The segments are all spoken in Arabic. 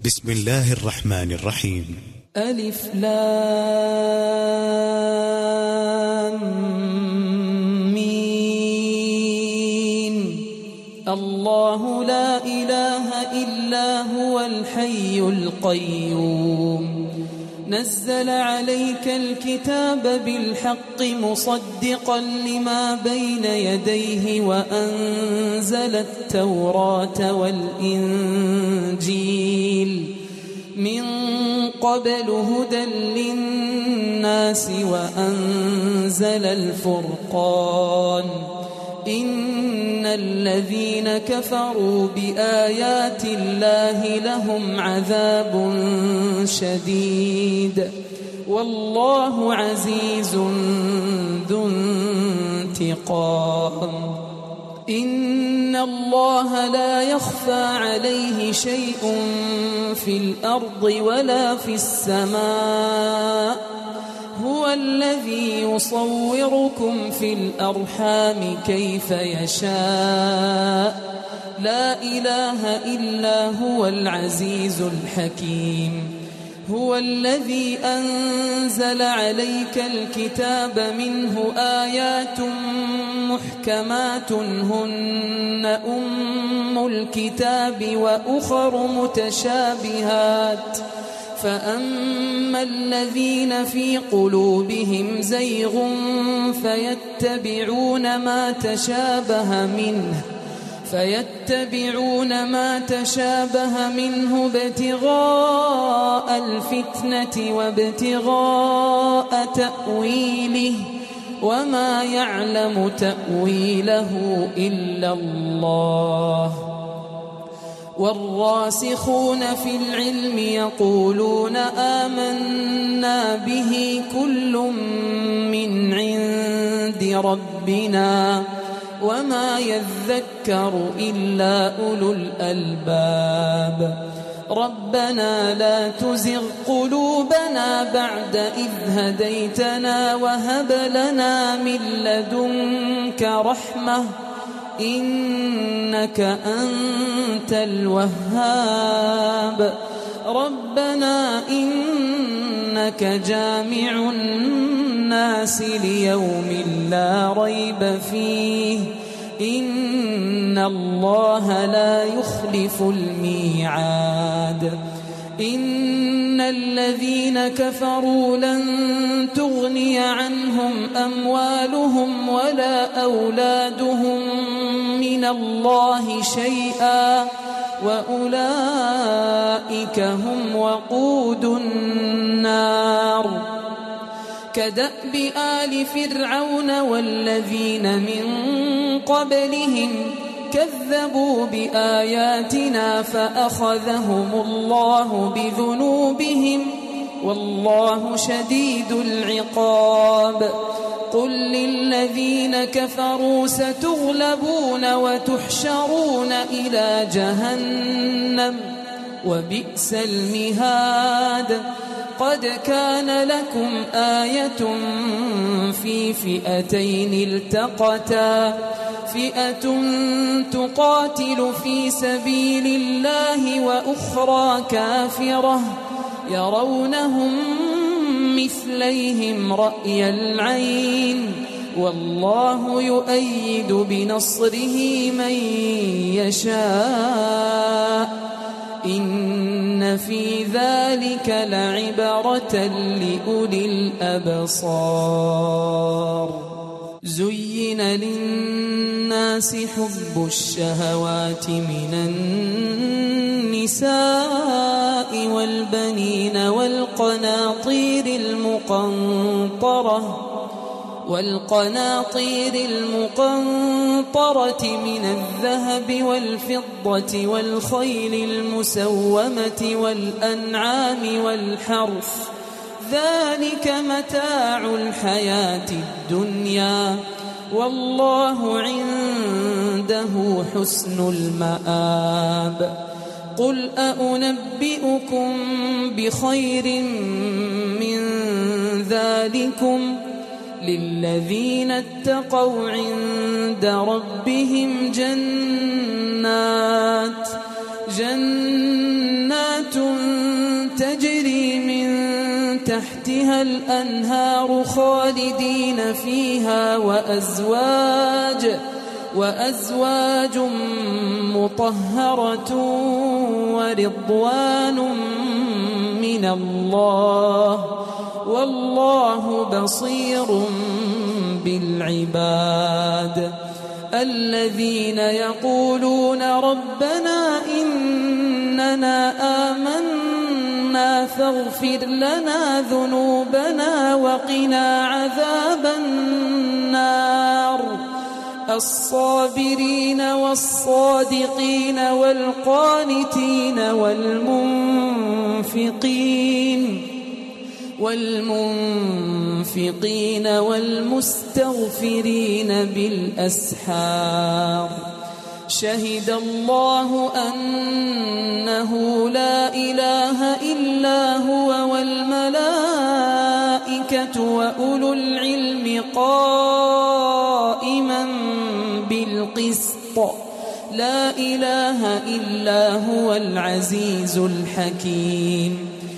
بسم الله الرحمن الرحيم. ألف لام ميم. الله لا إله إلا هو الحي القيوم نزل عليك الكتاب بالحق مصدقا لما بين يديه وأنزل التوراة والإنجيل من قبل هدى للناس وأنزل الفرقان إن الذين كفروا بآيات الله لهم عذاب شديد والله عزيز ذو انتقام. إن الله لا يخفى عليه شيء في الأرض ولا في السماء هو الذي يصوركم في الأرحام كيف يشاء لا إله إلا هو العزيز الحكيم. هو الذي أنزل عليك الكتاب منه آيات محكمات هن أم الكتاب وأخر متشابهات فأما الذين في قلوبهم زيغ فيتبعون ما تشابه منه ابتغاء الفتنة وابتغاء تأويله وما يعلم تأويله إلا الله. والراسخون في العلم يقولون آمنا به كل من عند ربنا وما يذكر إلا أولو الألباب. ربنا لا تزغ قلوبنا بعد إذ هديتنا وهب لنا من لدنك رحمة إنك أنت الوهاب. ربنا إنك جامع الناس ليوم لا ريب فيه إن الله لا يخلف الميعاد. إن الذين كفروا لن تغني عنهم أموالهم ولا أولادهم من الله شيئا وأولئك هم وقود النار. كدأب آل فرعون والذين من قبلهم كذبوا بآياتنا فأخذهم الله بذنوبهم والله شديد العقاب. قل للذين كفروا ستغلبون وتحشرون إلى جهنم وبئس المهاد. قد كان لكم آية في فئتين التقتا فئة تقاتل في سبيل الله وأخرى كافرة يرونهم مثليهم رأي العين والله يؤيد بنصره من يشاء إن في ذلك لعبرة لأولي الأبصار. زين للناس حب الشهوات من النساء والبنين والقناطير المقنطرة من الذهب والفضة والخيل المسومة والأنعام والحرث ذلك متاع الحياة الدنيا والله عنده حسن المآب. قل أنبئكم بخير من ذلكم للذين اتقوا عند ربهم جنات تجري من تحتها الأنهار خالدين فيها وأزواج مطهرة ورضوان من الله والله بصير بالعباد. الذين يقولون ربنا إننا آمنا فاغفر لنا ذنوبنا وقنا عذاب النار. الصابرين والصادقين والقانتين والمنفقين والمستغفرين بالأسحار. شهد الله أنه لا إله إلا هو والملائكة وأولو العلم قائما بالقسط. لا إله إلا هو العزيز الحكيم.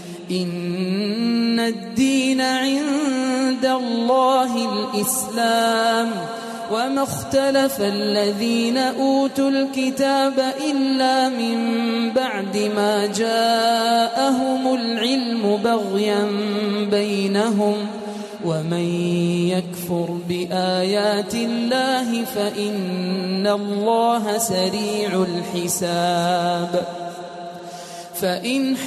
إن الدين عند الله الإسلام وما اختلف الذين أوتوا الكتاب إلا من بعد ما جاءهم العلم بغيا بينهم ومن يكفر بآيات الله فإن الله سريع الحساب. فإن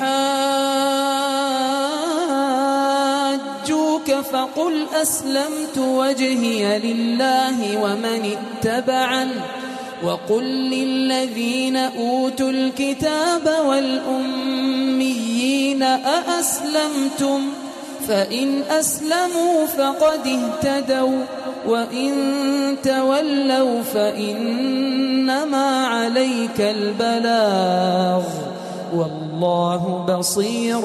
حاجوك فقل أسلمت وجهي لله ومن اتبعن وقل للذين أوتوا الكتاب والأميين أأسلمتم فإن أسلموا فقد اهتدوا وإن تولوا فإنما عليك البلاغ والله بصير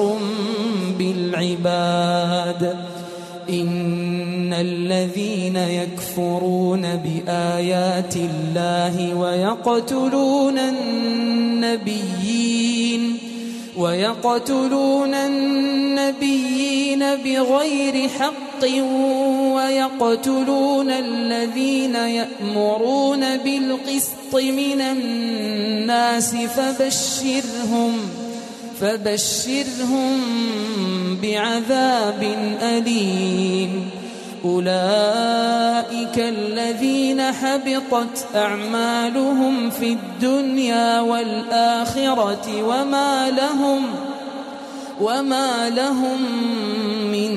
بالعباد. إن الذين يكفرون بآيات الله ويقتلون النبيين بغير حق ويقتلون الذين يأمرون بالقسط من الناس فبشرهم بعذاب أليم. أولئك الذين حبطت أعمالهم في الدنيا والآخرة وما لهم من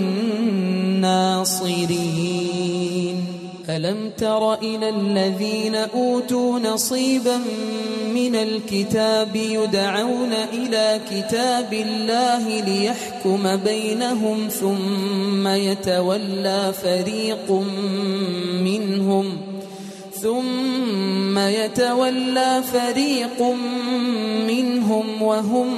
ناصرين. ألم تر إلى الذين أوتوا نصيبا من الكتاب يدعون إلى كتاب الله ليحكم بينهم ثم يتولى فريق منهم وهم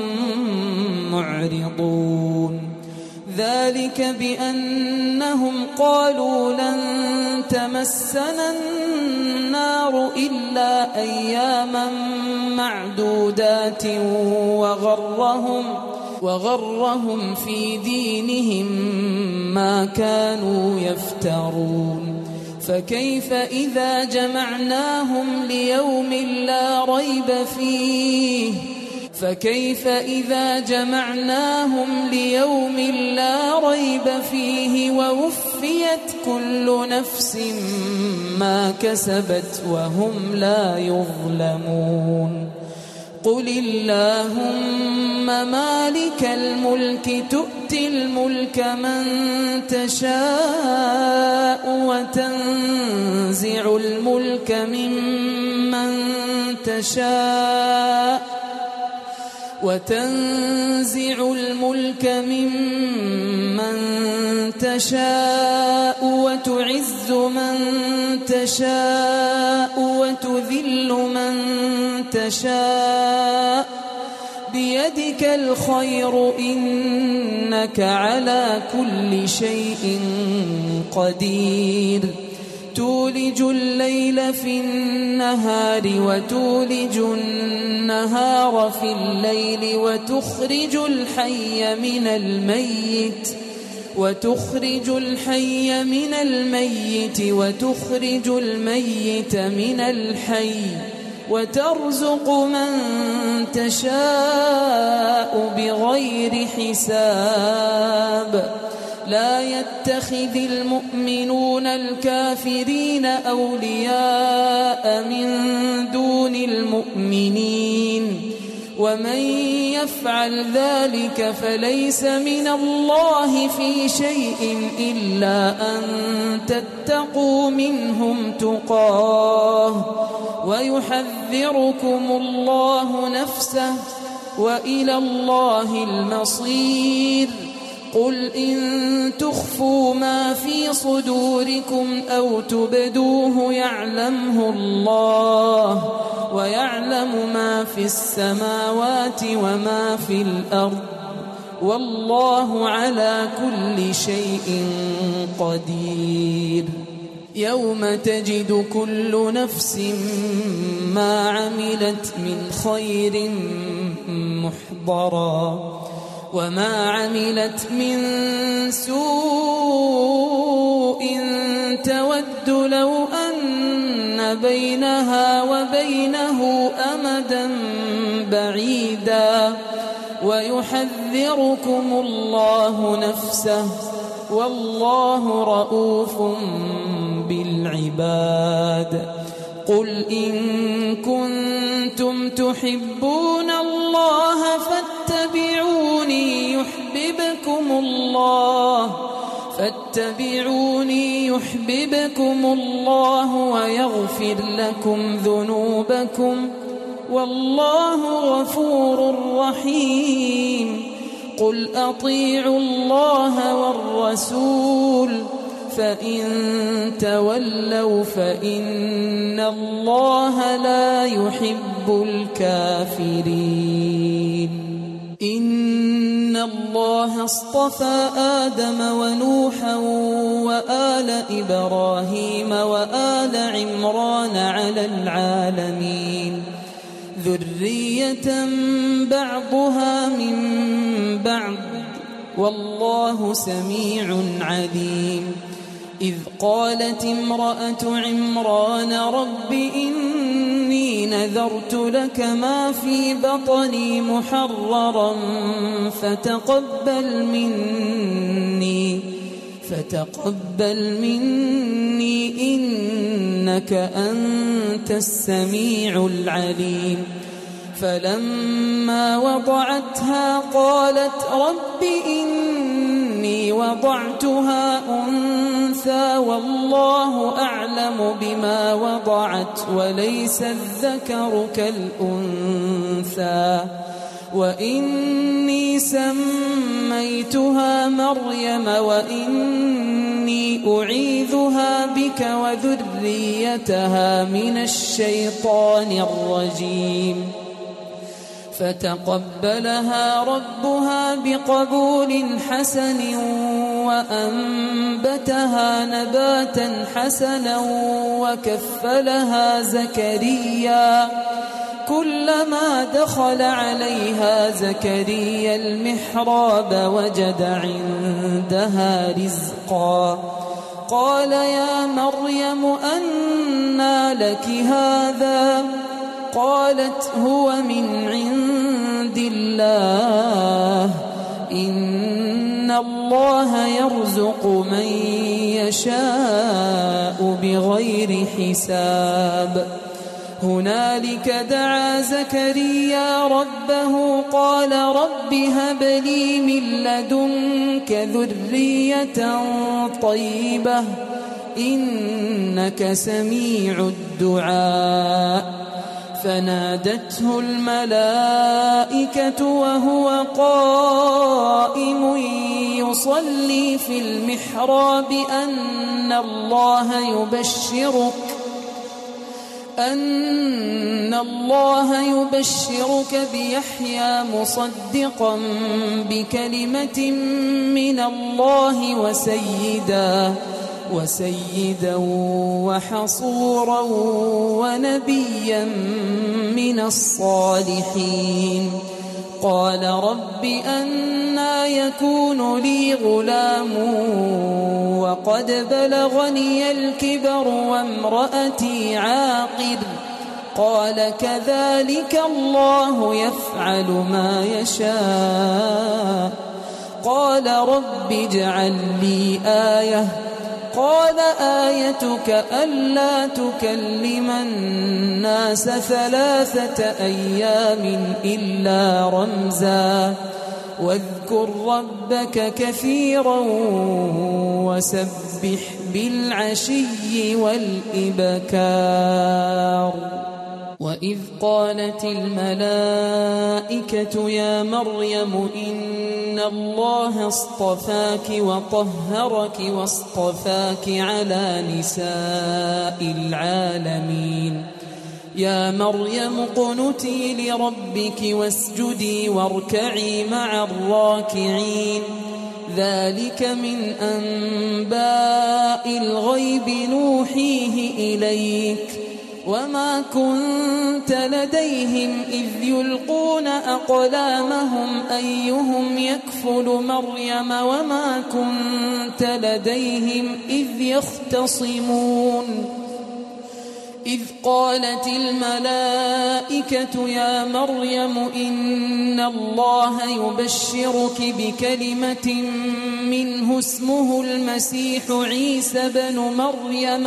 معرضون. ذلك بأنهم قالوا لن تمسنا النار إلا أياما معدودات وغرهم في دينهم ما كانوا يفترون. فكيف إذا جمعناهم ليوم لا ريب فيه ووفيت كل نفس ما كسبت وهم لا يظلمون. قل اللهم مالك الملك تؤتي الملك من تشاء وتنزع الملك ممن تشاء وتعز من تشاء وتذل من تشاء بيدك الخير إنك على كل شيء قدير. تولج الليل في النهار وتولج النهار في الليل وتخرج الحي من الميت وتخرج الميت من الحي وترزق من تشاء بغير حساب لا يتخذ المؤمنون الكافرين أولياء من دون المؤمنين ومن يفعل ذلك فليس من الله في شيء إلا أن تتقوا منهم تقاه ويحذركم الله نفسه وإلى الله المصير قل إن تخفوا ما في صدوركم أو تبدوه يعلمه الله ويعلم ما في السماوات وما في الأرض والله على كل شيء قدير يوم تجد كل نفس ما عملت من خير محضرا وما عملت من سوء تود لو أن بينها وبينه أمدا بعيدا ويحذركم الله نفسه والله رؤوف بالعباد قل إن كنتم تحبون الله فاتبعوني يحببكم الله ويغفر لكم ذنوبكم والله غفور رحيم قل أطيعوا الله والرسول فإن تولوا فإن الله لا يحب الكافرين إن الله اصطفى آدم ونوحا وآل إبراهيم وآل عمران على العالمين ذرية بعضها من بعض والله سميع عليم إذ قالت امرأة عمران رب إني نذرت لك ما في بطني محررا فتقبل مني إنك أنت السميع العليم فلما وضعتها قالت رب إني وضعتها أنثى والله أعلم بما وضعت وليس الذكر كالأنثى وإني سميتها مريم وإني أعيذها بك وذريتها من الشيطان الرجيم فتقبلها ربها بقبول حسن وأنبتها نباتا حسنا وكفلها زكريا كلما دخل عليها زكريا المحراب وجد عندها رزقا قال يا مريم أنى لك هذا قالت هو من عند الله إن الله يرزق من يشاء بغير حساب هنالك دعا زكريا ربه قال رب هب لي من لدنك ذرية طيبة إنك سميع الدعاء فنادته الملائكة وهو قائم يصلي في المحراب أن الله يبشرك بيحيى مصدقا بكلمة من الله وسيدا وحصورا ونبيا من الصالحين. قال رب أنى يكون لي غلام وقد بلغني الكبر وامرأتي عاقر. قال كذلك الله يفعل ما يشاء. قال رب اجعل لي آية. قال آيتك ألا تكلم الناس 3 أيام إلا رمزا واذكر ربك كثيرا وسبح بالعشي والإبكار. وإذ قالت الملائكة يا مريم إن الله اصطفاك وطهرك واصطفاك على نساء العالمين. يا مريم اقنتي لربك واسجدي واركعي مع الراكعين. ذلك من أنباء الغيب نوحيه إليك وما كنت لديهم إذ يلقون أقلامهم أيهم يكفل مريم وما كنت لديهم إذ يختصمون. إذ قالت الملائكة يا مريم إن الله يبشرك بكلمة منه اسمه المسيح عيسى بن مريم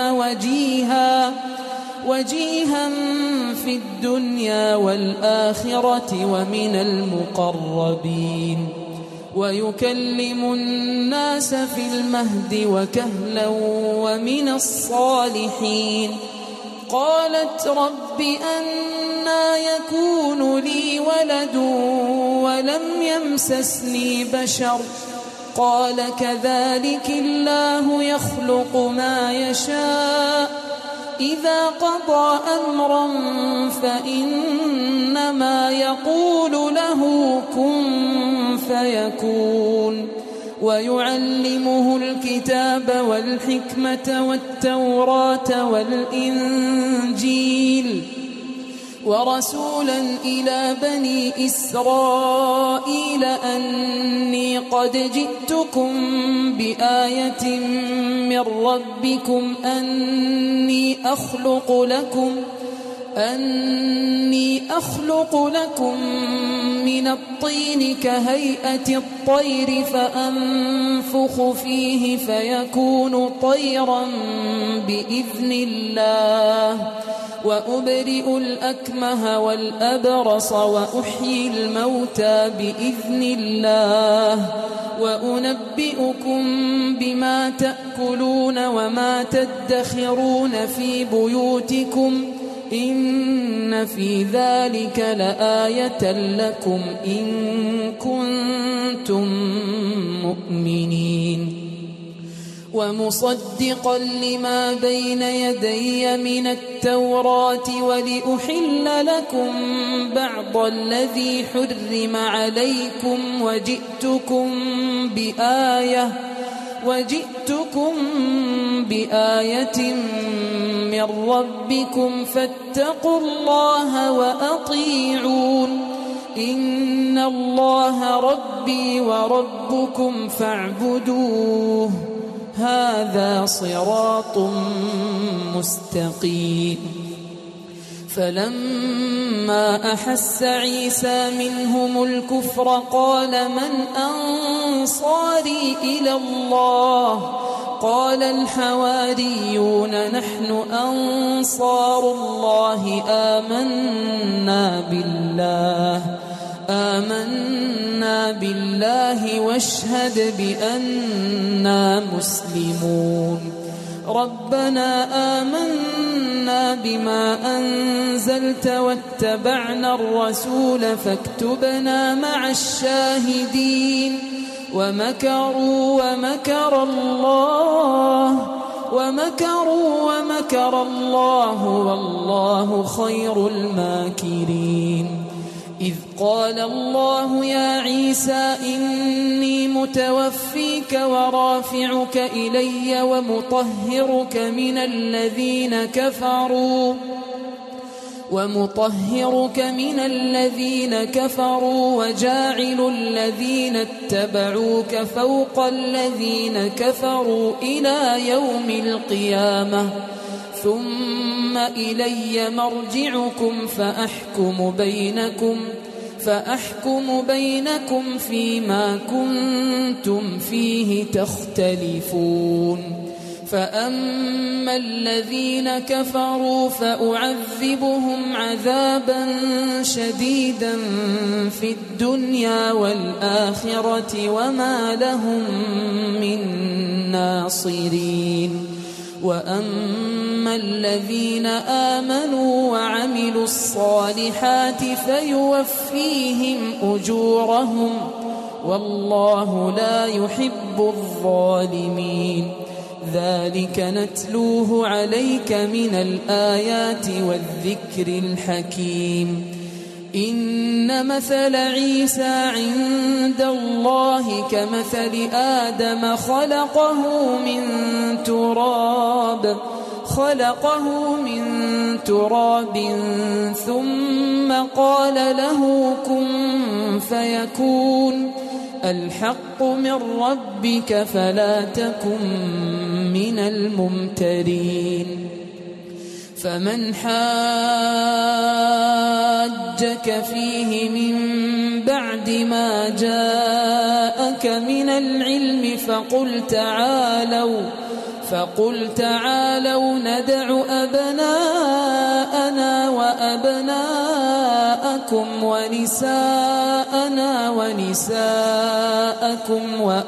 وجيها في الدنيا والآخرة ومن المقربين ويكلم الناس في المهد وكهلا ومن الصالحين. قالت رب أنى يكون لي ولد ولم يمسسني بشر. قال كذلك الله يخلق ما يشاء إذا قضى أمرا فإنما يقول له كن فيكون. ويعلمه الكتاب والحكمة والتوراة والإنجيل ورسولا إلى بني إسرائيل أني قد جئتكم بآية من ربكم أني أخلق لكم من الطين كهيئة الطير فأنفخ فيه فيكون طيرا بإذن الله وأبرئ الأكمه والأبرص وأحيي الموتى بإذن الله وأنبئكم بما تأكلون وما تدخرون في بيوتكم إن في ذلك لآية لكم إن كنتم مؤمنين. ومصدقا لما بين يدي من التوراة ولأحل لكم بعض الذي حرم عليكم وجئتكم بآية من ربكم فاتقوا الله وأطيعون إن الله ربي وربكم فاعبدوه هذا صراط مستقيم. فلما أحس عيسى منهم الكفر قال من أنصاري إلى الله قال الحواريون نحن أنصار الله آمنا بالله واشهد بأننا مسلمون. ربنا آمنا بما أنزلت واتبعنا الرسول فاكتبنا مع الشاهدين. ومكروا ومكر الله والله خير الماكرين. إذ قال الله يا عيسى إني متوفيك ورافعك إلي ومطهرك من الذين كفروا وجاعل الذين اتبعوك فوق الذين كفروا إلى يوم القيامة ثم إلي مرجعكم فأحكم بينكم فيما كنتم فيه تختلفون فأما الذين كفروا فأعذبهم عذابا شديدا في الدنيا والآخرة وما لهم من ناصرين وأما الذين آمنوا وعملوا الصالحات فيوفيهم أجورهم والله لا يحب الظالمين ذلك نتلوه عليك من الآيات والذكر الحكيم إن مثل عيسى عند الله كمثل آدم خلقه من تراب ثم قال له كن فيكون الحق من ربك فلا تكن من الممترين فمن حاجك فيه من بعد ما جاءك من العلم فقل تعالوا ندع أبناءنا وأبناءكم ونساءنا ونساءكم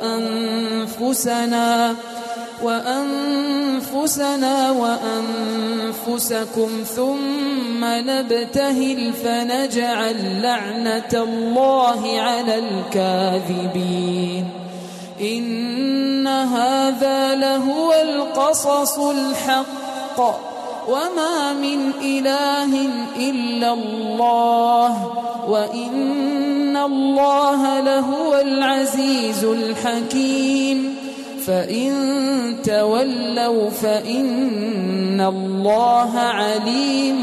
وأنفسنا وأنفسكم ثم نبتهل فنجعل لعنة الله على الكاذبين إن هذا لهو القصص الحق وما من إله إلا الله وإن الله لهو العزيز الحكيم فإن تولوا فإن الله عليم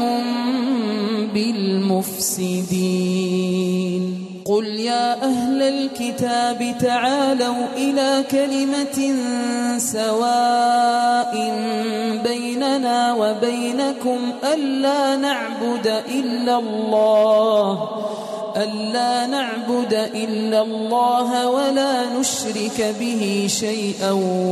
بالمفسدين قل يا أهل الكتاب تعالوا إلى كلمة سواء بيننا وبينكم ألا نعبد إلا الله ولا نشرك به شيئا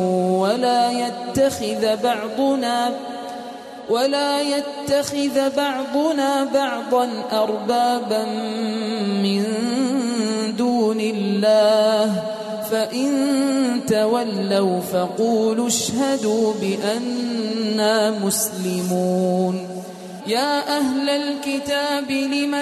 ولا يتخذ بعضنا بعضا أربابا من دون الله فإن تولوا فقولوا اشهدوا بأننا مسلمون يا أهل الكتاب لم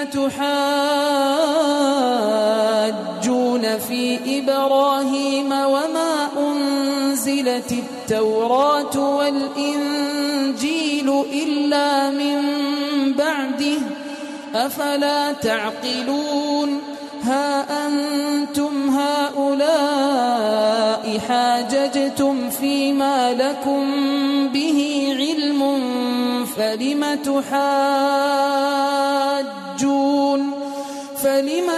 تحاجون في إبراهيم وما أنزلت التوراة والإنجيل إلا من بعده أفلا تعقلون ها أنتم هؤلاء حاججتم فيما لكم به علم فلم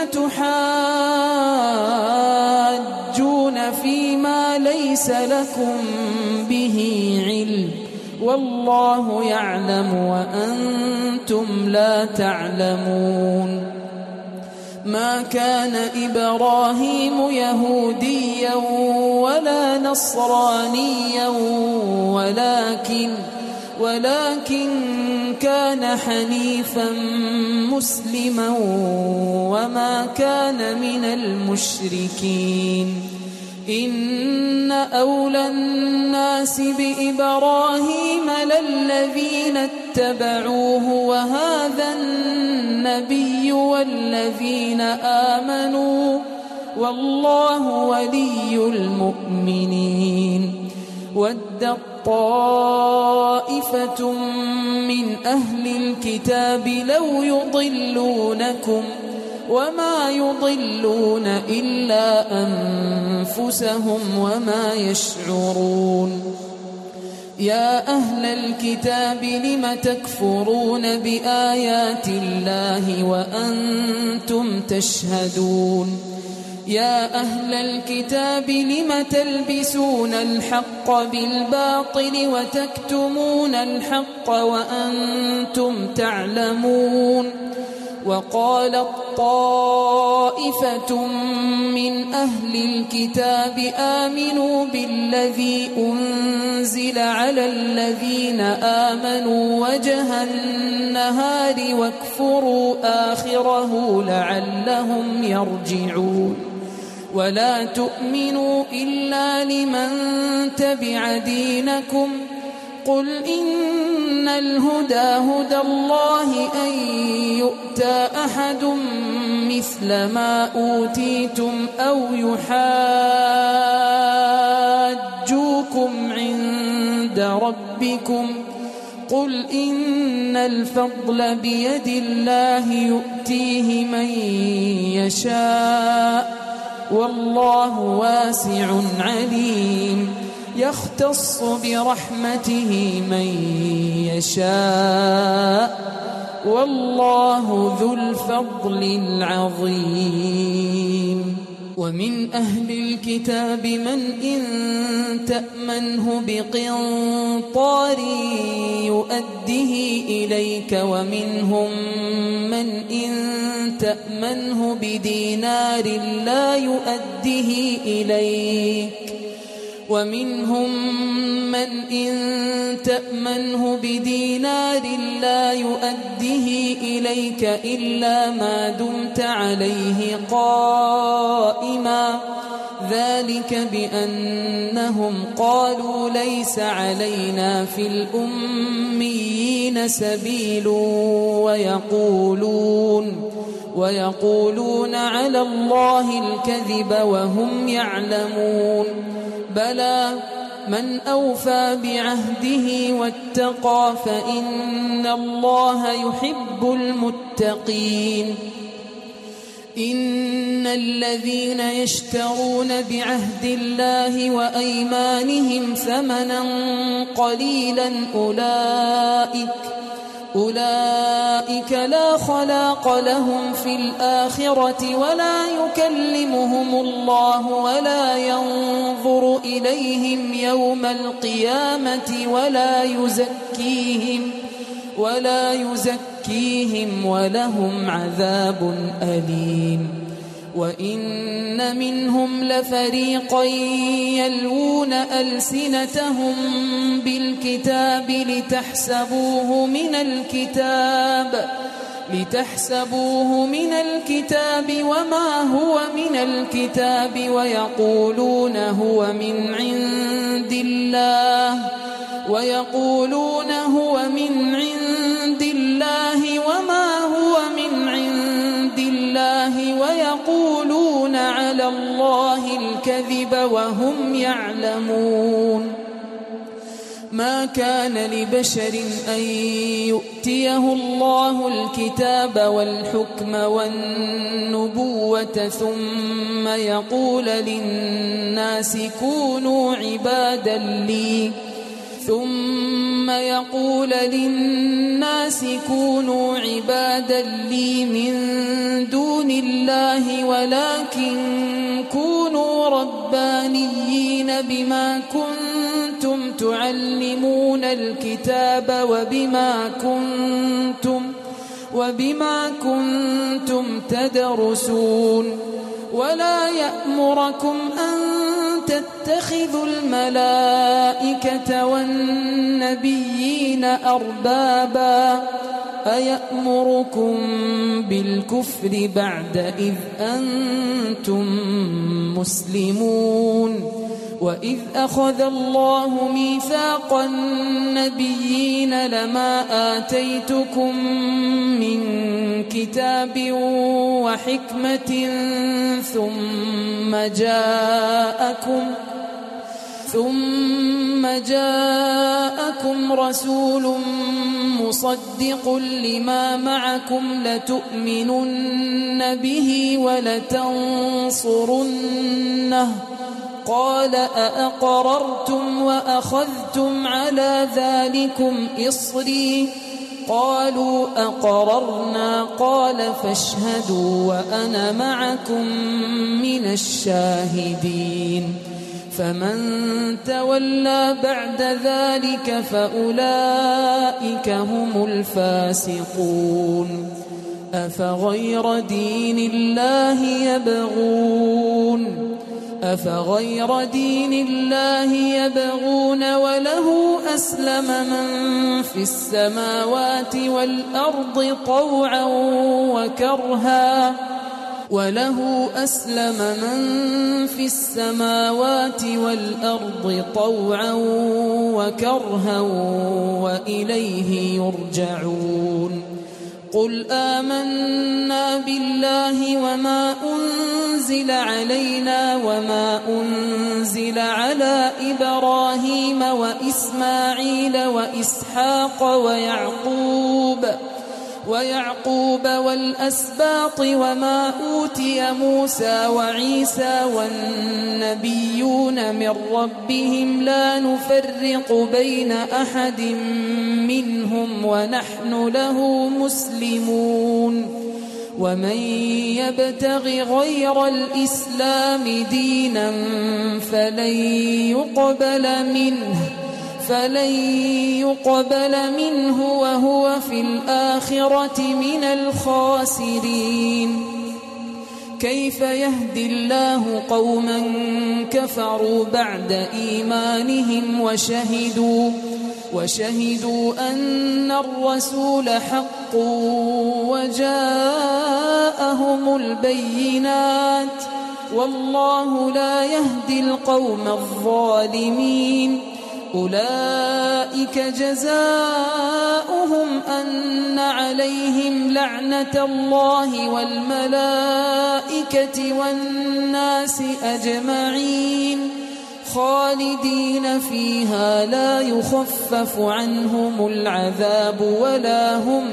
تحاجون فيما ليس لكم به علم والله يعلم وأنتم لا تعلمون ما كان إبراهيم يهوديا ولا نصرانيا ولكن كان حنيفا مسلما وما كان من المشركين إن أولى الناس بإبراهيم للذين اتبعوه وهذا النبي والذين آمنوا والله ولي المؤمنين ودت طائفة من أهل الكتاب لو يضلونكم وما يضلون إلا أنفسهم وما يشعرون. يا أهل الكتاب لم تكفرون بآيات الله وأنتم تشهدون. يا أهل الكتاب لم تلبسون الحق بالباطل وتكتمون الحق وأنتم تعلمون. وقالت طائفة من أهل الكتاب آمنوا بالذي أنزل على الذين آمنوا وجه النهار واكفروا آخره لعلهم يرجعون. ولا تؤمنوا إلا لمن تبع دينكم قل إن الهدى هدى الله أن يؤتى أحد مثل ما أوتيتم أو يحاجوكم عند ربكم قل إن الفضل بيد الله يؤتيه من يشاء والله واسع عليم. يختص برحمته من يشاء والله ذو الفضل العظيم. ومن أهل الكتاب من إن تأمنه بقنطار يؤده إليك ومنهم من إن تأمنه بدينار لا يؤده إليك ومنهم من إن تأمنه بدينار لا يؤده إليك إلا ما دمت عليه قائما ذلك بأنهم قالوا ليس علينا في الأميين سبيل ويقولون على الله الكذب وهم يعلمون. بلى من أوفى بعهده واتقى فإن الله يحب المتقين. إن الذين يشترون بعهد الله وأيمانهم ثمنا قليلا أولئك لا خلاق لهم في الآخرة ولا يكلمهم الله ولا ينظر إليهم يوم القيامة ولا يزكيهم ولهم عذاب أليم. وإن منهم لفريقا يلوون ألسنتهم بالكتاب لتحسبوه من الكتاب وما هو من الكتاب ويقولون هو من عند الله وما هو من عند الله ويقولون على الله الكذب وهم يعلمون. ما كان لبشر أن يؤتيه الله الكتاب والحكم والنبوة ثم يقول للناس كونوا عبادا لي من دون الله ولكن كونوا ربانيين بما كنتم تعلمون الكتاب وبما كنتم تدرسون. ولا يأمركم أن تتخذوا الملائكة والنبيين أربابا أيأمركم بالكفر بعد إذ أنتم مسلمون. وإذ أخذ الله ميثاق النبيين لما آتيتكم من كتاب ثم جاءكم رسول مصدق لما معكم لتؤمنن به ولتنصرنه قال أأقررتم وأخذتم على ذلكم إصري قالوا أقررنا قال فاشهدوا وأنا معكم من الشاهدين فمن تولى بعد ذلك فأولئك هم الفاسقون أفغير دين الله يبغون وله أسلم من في السماوات والأرض طوعا وكرها وإليه يرجعون قل آمنا بالله وما أنزل علينا وما أنزل على إبراهيم وإسماعيل وإسحاق ويعقوب والأسباط وما أوتي موسى وعيسى والنبيون من ربهم لا نفرق بين أحد منهم ونحن له مسلمون ومن يبتغ غير الإسلام دينا فلن يقبل منه وهو في الآخرة من الخاسرين كيف يهدي الله قوما كفروا بعد إيمانهم وشهدوا أن الرسول حق وجاءهم البينات والله لا يهدي القوم الظالمين أولئك جزاؤهم أن عليهم لعنة الله والملائكة والناس أجمعين خالدين فيها لا يخفف عنهم العذاب ولا هم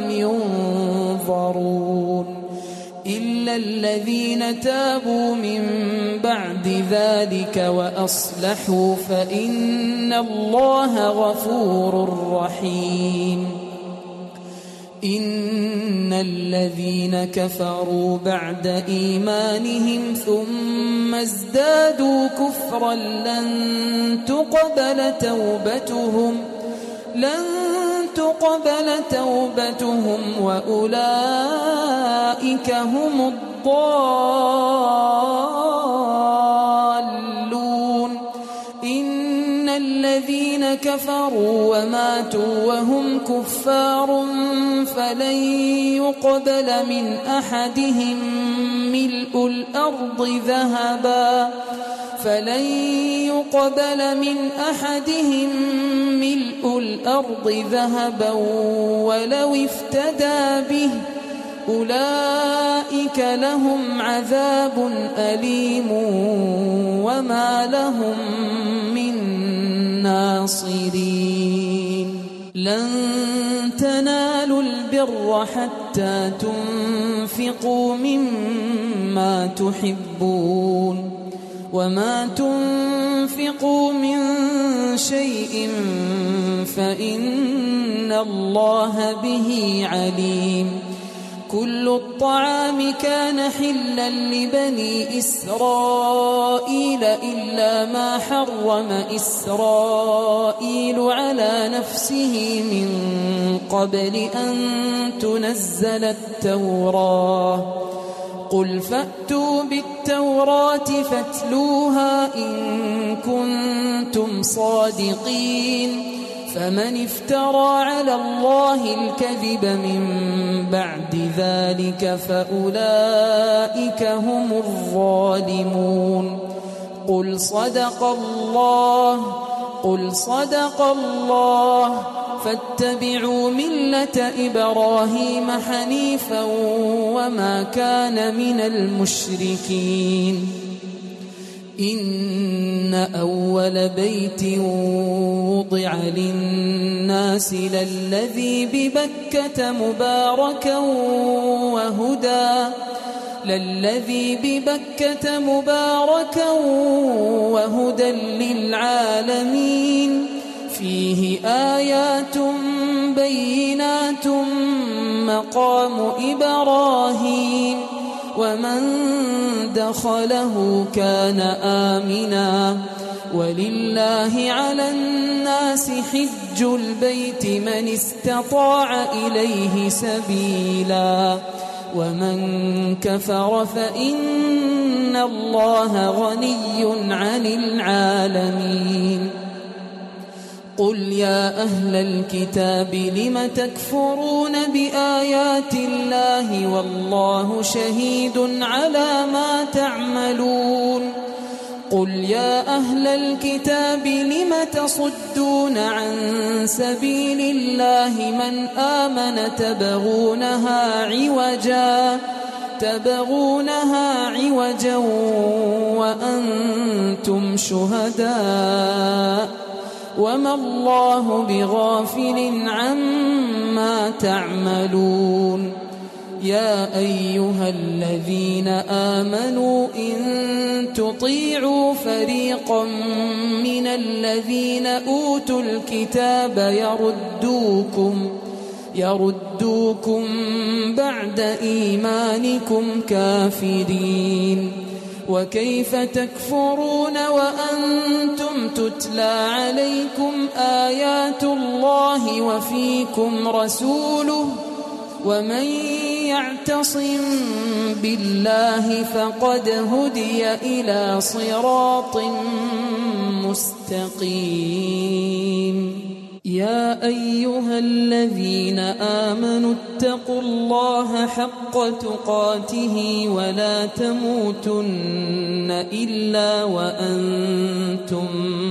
ينظرون إلا الذين تابوا من بعد ذلك وأصلحوا فإن الله غفور رحيم إن الذين كفروا بعد إيمانهم ثم ازدادوا كفرا لن تقبل توبتهم وأولئك هم الضالون إن الذين كفروا وماتوا وهم كفار فلن يقبل من أحدهم ملء الأرض ذهبا ولو افتدى به أولئك لهم عذاب أليم وما لهم من ناصرين لن تنالوا البر حتى تنفقوا مما تحبون وما تنفقوا من شيء فإن الله به عليم كل الطعام كان حلا لبني إسرائيل إلا ما حرم إسرائيل على نفسه من قبل أن تنزل التوراة قل فأتوا بالتوراة فاتلوها إن كنتم صادقين فمن افترى على الله الكذب من بعد ذلك فأولئك هم الظالمون قل صدق الله فاتبعوا ملة إبراهيم حنيفا وما كان من المشركين إن أول بيت وضع للناس للذي ببكة مباركا وهدى للعالمين فيه آيات بينات مقام إبراهيم ومن دخله كان آمنا ولله على الناس حج البيت من استطاع إليه سبيلا ومن كفر فإن الله غني عن العالمين قل يا أهل الكتاب لم تكفرون بآيات الله والله شهيد على ما تعملون قل يا أهل الكتاب لم تصدون عن سبيل الله من آمن تبغونها عوجا وأنتم شهداء وما الله بغافل عما تعملون يا أيها الذين آمنوا إن تطيعوا فريقا من الذين أوتوا الكتاب يردوكم بعد إيمانكم كافرين وكيف تكفرون وأنتم تتلى عليكم آيات الله وفيكم رسوله ومن يعتصم بالله فقد هدي إلى صراط مستقيم يا أيها الذين آمنوا اتقوا الله حق تقاته ولا تموتن إلا وأنتم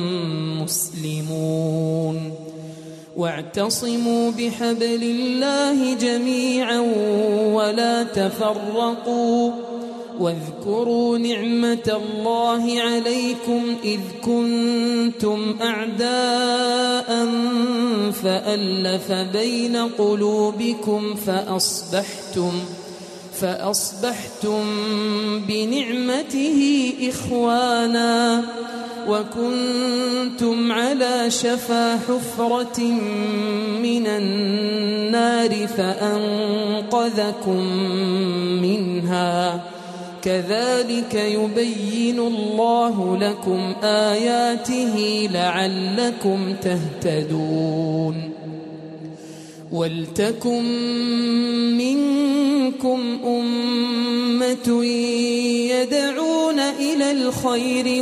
مسلمون واعتصموا بحبل الله جميعا ولا تفرقوا واذكروا نعمة الله عليكم إذ كنتم أعداء فألف بين قلوبكم فأصبحتم بنعمته إخوانا وكنتم على شفا حفرة من النار فأنقذكم منها كذلك يبين الله لكم آياته لعلكم تهتدون ولتكن منكم أمة يدعون إلى الخير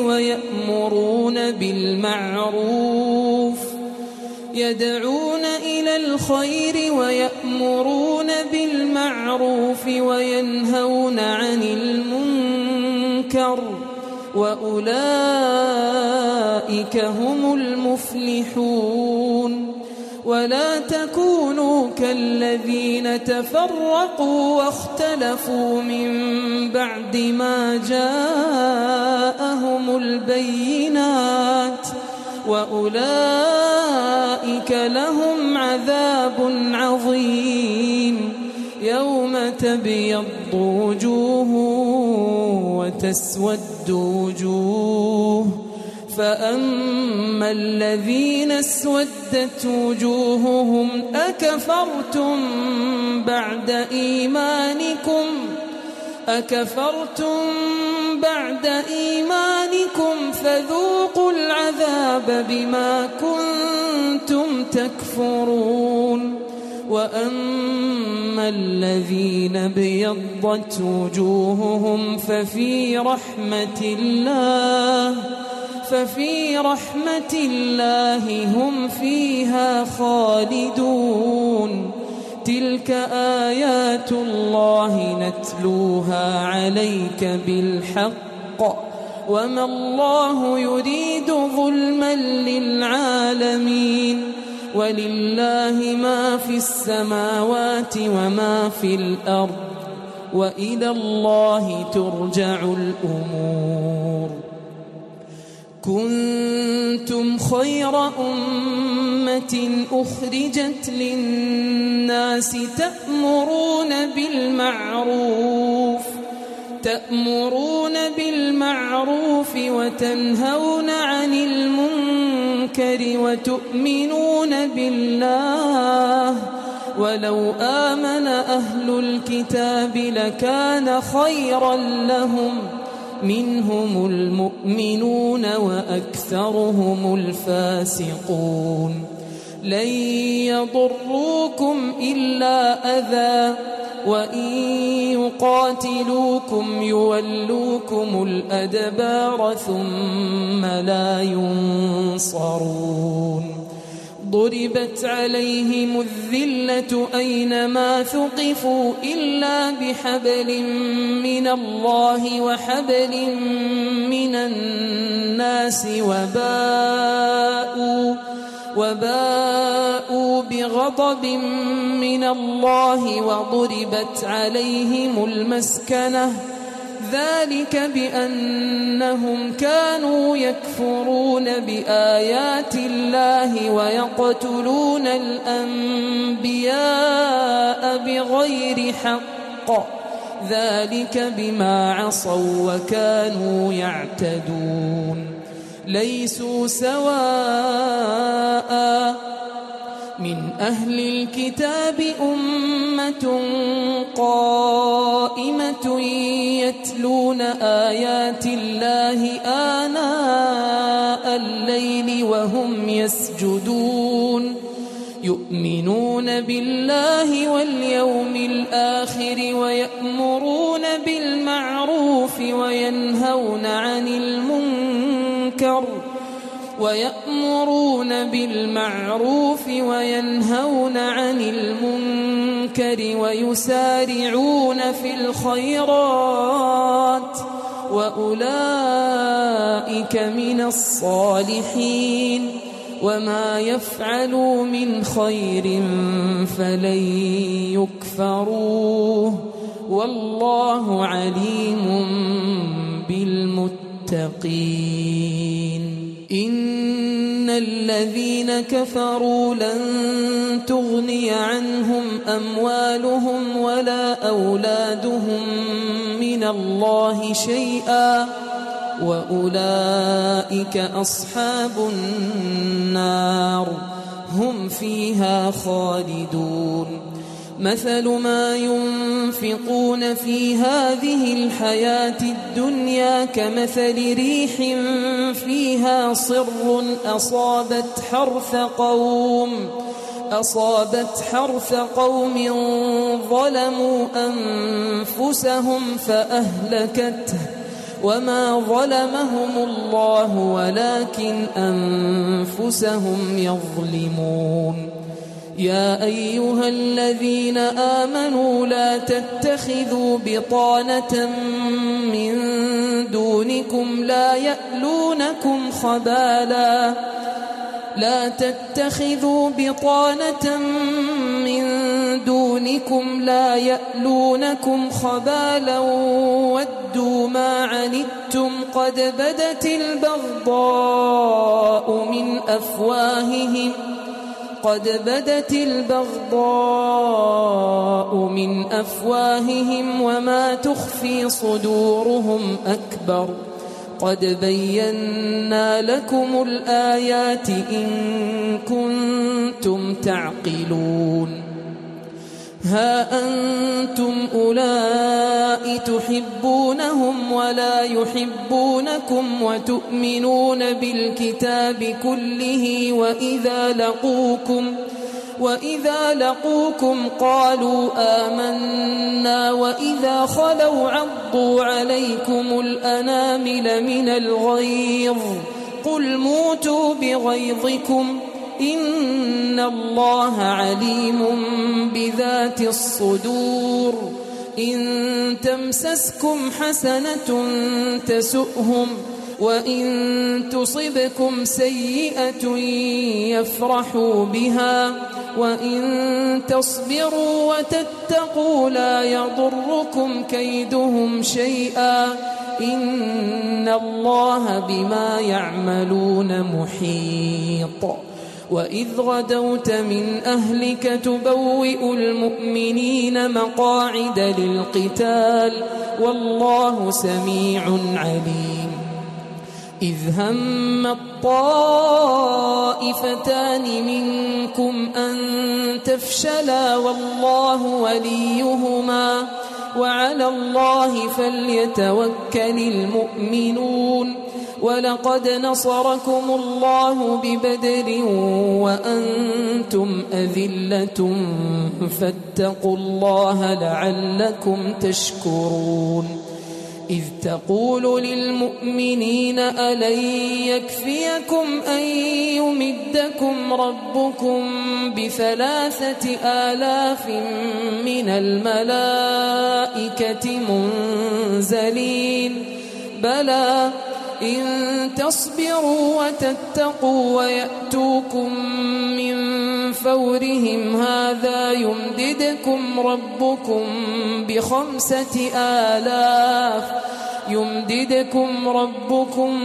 ويأمرون بالمعروف وينهون عن المنكر وأولئك هم المفلحون ولا تكونوا كالذين تفرقوا واختلفوا من بعد ما جاءهم البينات وأولئك لهم عذاب عظيم يوم تبيض وجوه وتسود وجوه فأما الذين اسودت وجوههم أكفرتم بعد إيمانكم فذوقوا العذاب بما كنتم تكفرون وأما الذين ابيضت وجوههم ففي رحمة الله هم فيها خالدون تلك آيات الله نتلوها عليك بالحق وما الله يريد ظلما للعالمين ولله ما في السماوات وما في الأرض وإلى الله ترجع الأمور كنتم خير أمة أخرجت للناس تأمرون بالمعروف وتنهون عن المنكر وتؤمنون بالله ولو آمن أهل الكتاب لكان خيرا لهم منهم المؤمنون وأكثرهم الفاسقون لن يضروكم إلا أذى وإن يقاتلوكم يولوكم الأدبار ثم لا ينصرون ضربت عليهم الذلة أينما ثقفوا إلا بحبل من الله وحبل من الناس وباءوا بغضب من الله وضربت عليهم المسكنة ذلك بأنهم كانوا يكفرون بآيات الله ويقتلون الأنبياء بغير حق ذلك بما عصوا وكانوا يعتدون ليسوا سواء من أهل الكتاب أمة قائمة يتلون آيات الله آناء الليل وهم يسجدون يؤمنون بالله واليوم الآخر ويأمرون بالمعروف وينهون عن المنكر ويسارعون في الخيرات وأولئك من الصالحين وما يفعلوا من خير فلن يكفروه والله عليم بالمتقين إن الذين كفروا لن تغني عنهم أموالهم ولا أولادهم من الله شيئا وأولئك أصحاب النار هم فيها خالدون مثل ما ينفقون في هذه الحياة الدنيا كمثل ريح فيها صر أصابت حرث قوم ظلموا أنفسهم فأهلكته وما ظلمهم الله ولكن أنفسهم يظلمون يا أيها الذين آمنوا لا تتخذوا بطانة من دونكم لا يألونكم خبالا ودوا ما عنتم قد بدت البغضاء من أفواههم وما تخفي صدورهم أكبر قد بينا لكم الآيات إن كنتم تعقلون ها أنتم أولئك تحبونهم ولا يحبونكم وتؤمنون بالكتاب كله وإذا لقوكم قالوا آمنا وإذا خلوا عضوا عليكم الأنامل من الغيظ قل موتوا بغيظكم إن الله عليم بذات الصدور إن تمسسكم حسنة تسؤهم وإن تصبكم سيئة يفرحوا بها وإن تصبروا وتتقوا لا يضركم كيدهم شيئا إن الله بما يعملون محيط وإذ غدوت من أهلك تبوئ المؤمنين مقاعد للقتال والله سميع عليم إذ هم الطائفتان منكم أن تفشلا والله وليهما وعلى الله فليتوكل المؤمنون ولقد نصركم الله ببدر وأنتم أذلة فاتقوا الله لعلكم تشكرون إذ تقول للمؤمنين ألن يكفيكم أن يمدكم ربكم ب3,000 من الملائكة منزلين بلى إن تصبروا وتتقوا ويأتوكم من فورهم هذا يمددكم ربكم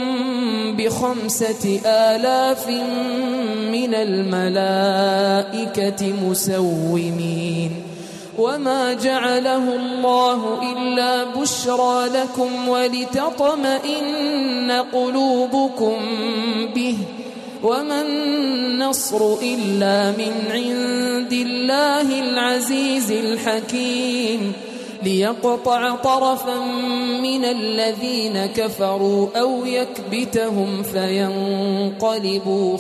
ب5,000 من الملائكة مسومين وما جعله الله إلا بشرى لكم ولتطمئن قلوبكم به وما النصر إلا من عند الله العزيز الحكيم ليقطع طرفا من الذين كفروا أو يكبتهم فينقلبوا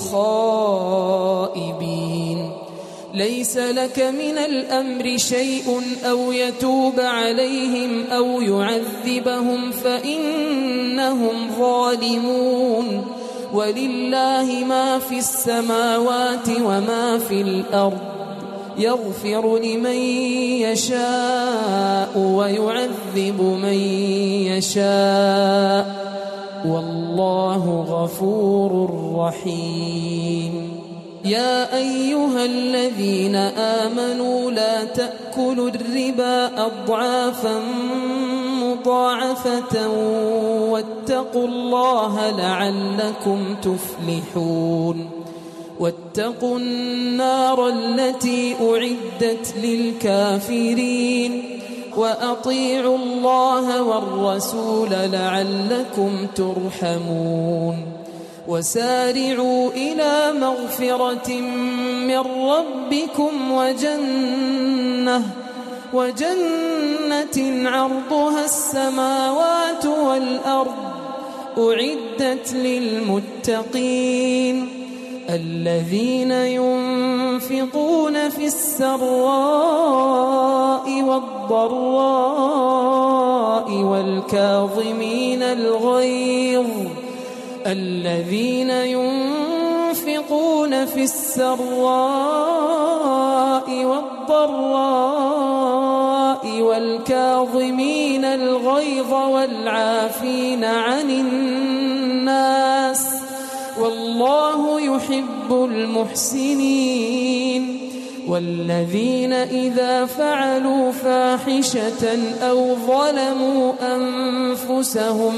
خائبين ليس لك من الأمر شيء أو يتوب عليهم أو يعذبهم فإنهم ظالمون ولله ما في السماوات وما في الأرض يغفر لمن يشاء ويعذب من يشاء والله غفور رحيم يا أيها الذين آمنوا لا تأكلوا الربا أضعافا مضاعفة واتقوا الله لعلكم تفلحون واتقوا النار التي أعدت للكافرين وأطيعوا الله والرسول لعلكم ترحمون وسارعوا إلى مغفرة من ربكم وجنة عرضها السماوات والأرض أعدت للمتقين الذين ينفقون في السراء والضراء والكاظمين الغيظ والعافين عن الناس والله يحب المحسنين والذين إذا فعلوا فاحشة أو ظلموا أنفسهم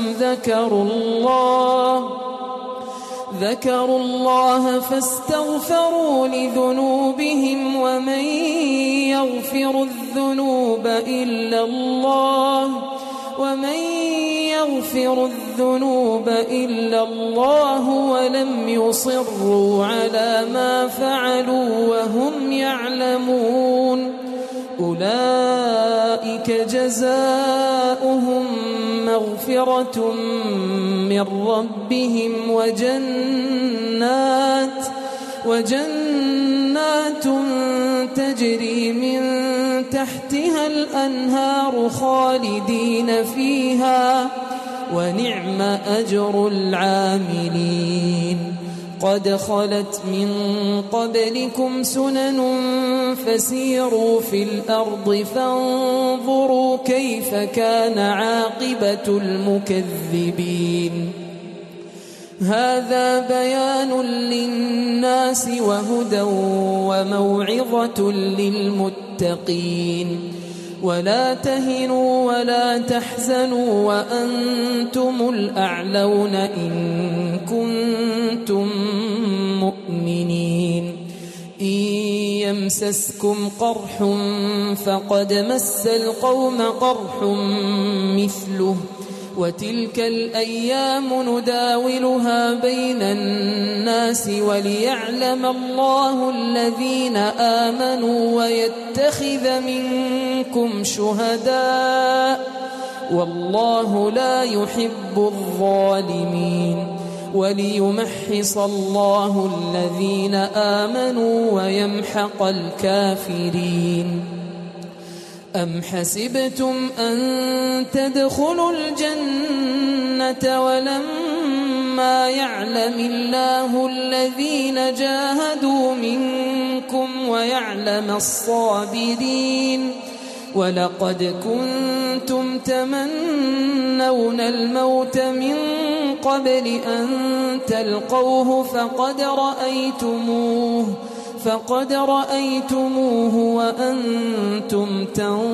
ذكروا الله فاستغفروا لذنوبهم ومن يغفر الذنوب إلا الله ولم يصروا على ما فعلوا وهم يعلمون أولئك جزاؤهم مغفرة من ربهم وجنات تجري من تحتها الأنهار خالدين فيها ونعم أجر العاملين قد خلت من قبلكم سنن فسيروا في الأرض فانظروا كيف كان عاقبة المكذبين هذا بيان للناس وهدى وموعظة للمتقين ولا تهنوا ولا تحزنوا وأنتم الأعلون إن كنتم مؤمنين إن يمسسكم قرح فقد مس القوم قرح مثله وتلك الأيام نداولها بين الناس وليعلم الله الذين آمنوا ويتخذ منكم شهداء والله لا يحب الظالمين وليمحص الله الذين آمنوا ويمحق الكافرين أم حسبتم أن تدخلوا الجنة ولما يعلم الله الذين جاهدوا منكم ويعلم الصابرين ولقد كنتم تمنون الموت من قبل أن تلقوه فقد رأيتموه وأنتم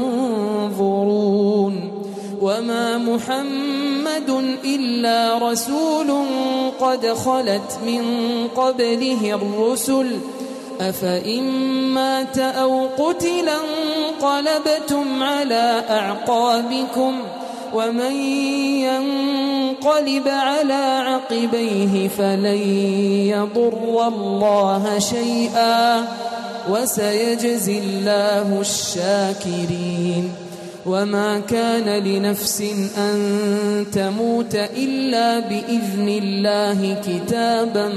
تنظرون وما محمد إلا رسول قد خلت من قبله الرسل أفإن مات أو قتلا انقلبتم على أعقابكم ومن ينقلب على عقبيه فلن يضر الله شيئا وسيجزي الله الشاكرين وما كان لنفس أن تموت إلا بإذن الله كتابا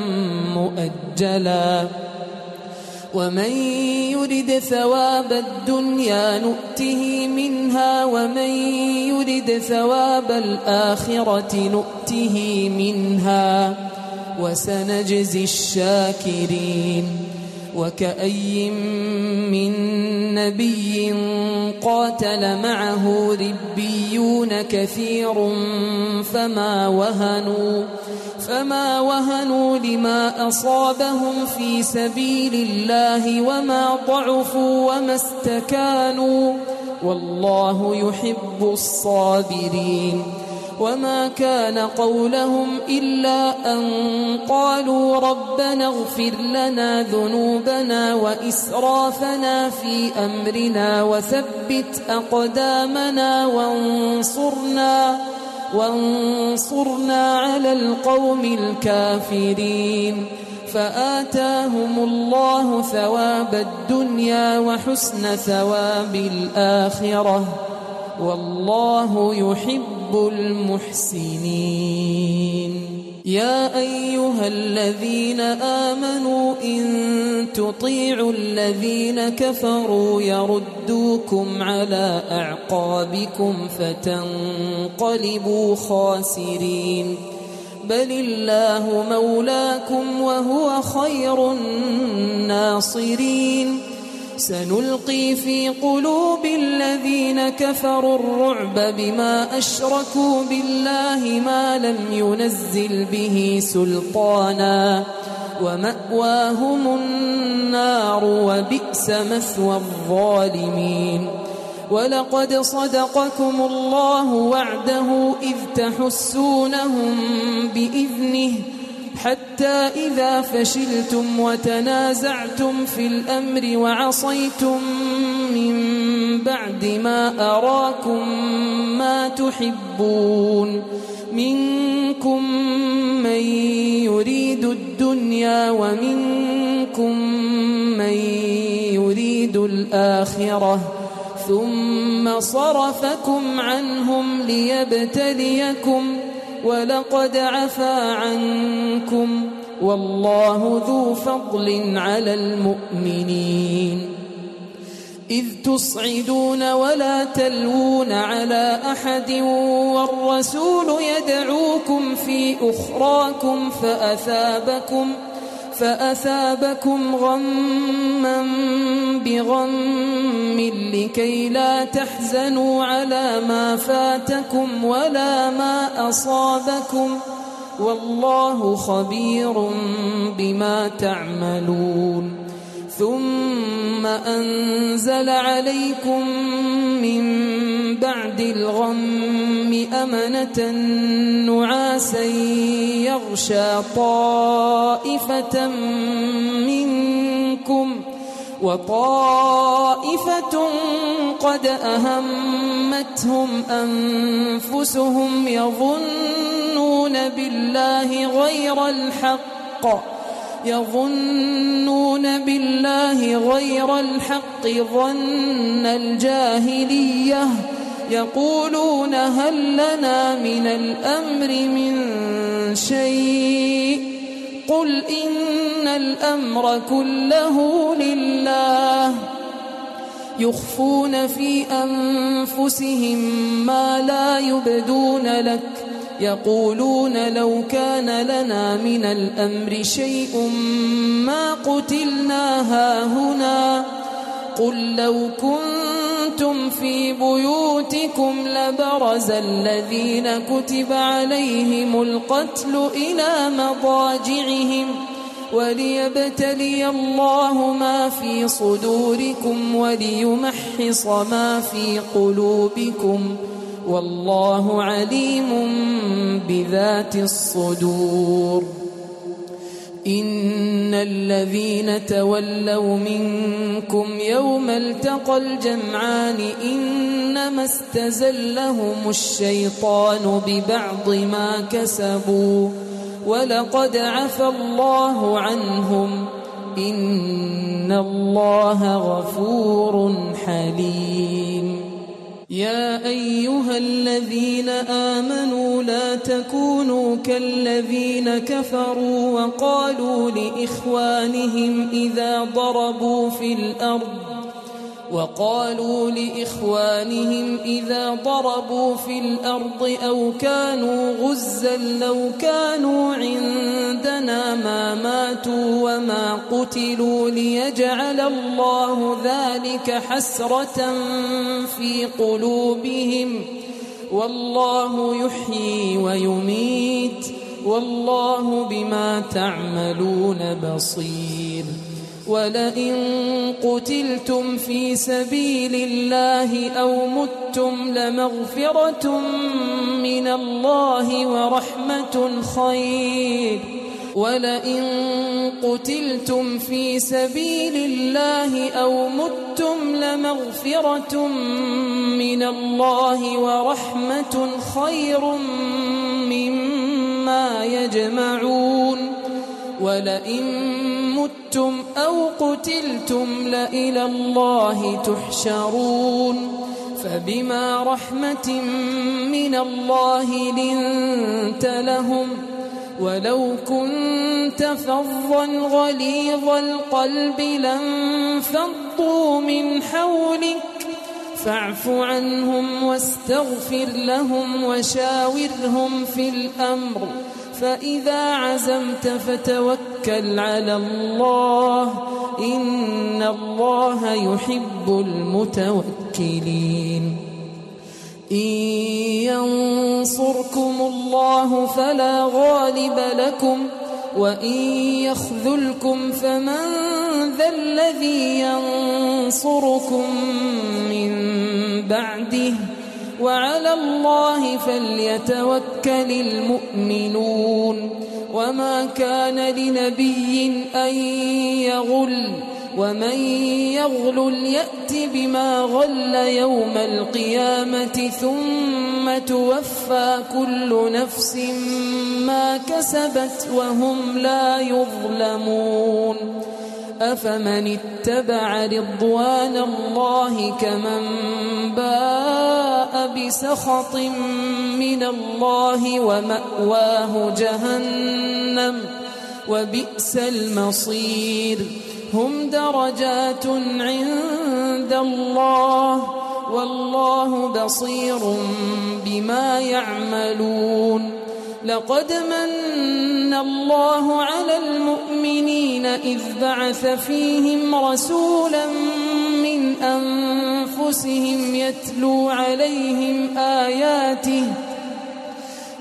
مؤجلا ومن يرد ثواب الدنيا نؤته منها ومن يرد ثواب الآخرة نؤته منها وسنجزي الشاكرين وكأي من نبي قاتل معه ربيون كثير فما وهنوا لما أصابهم في سبيل الله وما ضعفوا وما استكانوا والله يحب الصابرين وما كان قولهم إلا أن قالوا ربنا اغفر لنا ذنوبنا وإسرافنا في أمرنا وثبت أقدامنا وانصرنا على القوم الكافرين فآتاهم الله ثواب الدنيا وحسن ثواب الآخرة والله يحب المحسنين يا أيها الذين آمنوا إن تطيعوا الذين كفروا يردوكم على أعقابكم فتنقلبوا خاسرين بل الله مولاكم وهو خير الناصرين سنلقي في قلوب الذين كفروا الرعب بما أشركوا بالله ما لم ينزل به سلطانا ومأواهم النار وبئس مثوى الظالمين ولقد صدقكم الله وعده إذ تحسونهم بإذنه حتى إذا فشلتم وتنازعتم في الأمر وعصيتم من بعد ما أراكم ما تحبون منكم من يريد الدنيا ومنكم من يريد الآخرة ثم صرفكم عنهم ليبتليكم ولقد عفا عنكم والله ذو فضل على المؤمنين إذ تصعدون ولا تلوون على أحد والرسول يدعوكم في أخراكم فأثابكم غما بغم لكي لا تحزنوا على ما فاتكم ولا ما أصابكم والله خبير بما تعملون ثم أنزل عليكم من بعد الغم أمنة نعاسا يغشى طائفة منكم وطائفة قد أهمتهم أنفسهم يظنون بالله غير الحق ظن الجاهلية يقولون هل لنا من الأمر من شيء قل إن الأمر كله لله يخفون في أنفسهم ما لا يبدون لك يقولون لو كان لنا من الأمر شيء ما قتلنا هاهنا قل لو كنتم في بيوتكم لبرز الذين كتب عليهم القتل إلى مضاجعهم وليبتلي الله ما في صدوركم وليمحص ما في قلوبكم والله عليم بذات الصدور إن الذين تولوا منكم يوم التقى الجمعان إنما استزلهم الشيطان ببعض ما كسبوا ولقد عفى الله عنهم إن الله غفور حليم يا أيها الذين آمنوا لا تكونوا كالذين كفروا وقالوا لإخوانهم إذا ضربوا في الأرض أو كانوا غزا لو كانوا عندنا ما ماتوا وما قتلوا ليجعل الله ذلك حسرة في قلوبهم والله يحيي ويميت والله بما تعملون بصير ولئن قتلتم في سبيل الله أو متم لمغفرة من الله ورحمة خير مما يجمعون ولئن متم أو قتلتم لإلى الله تحشرون فبما رحمة من الله لنت لهم ولو كنت فظا غليظ القلب لانفضوا من حولك فاعف عنهم واستغفر لهم وشاورهم في الأمر فإذا عزمت فتوكل على الله إن الله يحب المتوكلين إن ينصركم الله فلا غالب لكم وإن يخذلكم فمن ذا الذي ينصركم من بعده وعلى الله فليتوكل المؤمنون وما كان لنبي أن يغل ومن يغل يأت بما غل يوم القيامة ثم توفى كل نفس ما كسبت وهم لا يظلمون أفمن اتبع رضوان الله كمن باء بسخط من الله ومأواه جهنم وبئس المصير هم درجات عند الله والله بصير بما يعملون لقد من الله على المؤمنين إذ بعث فيهم رسولا من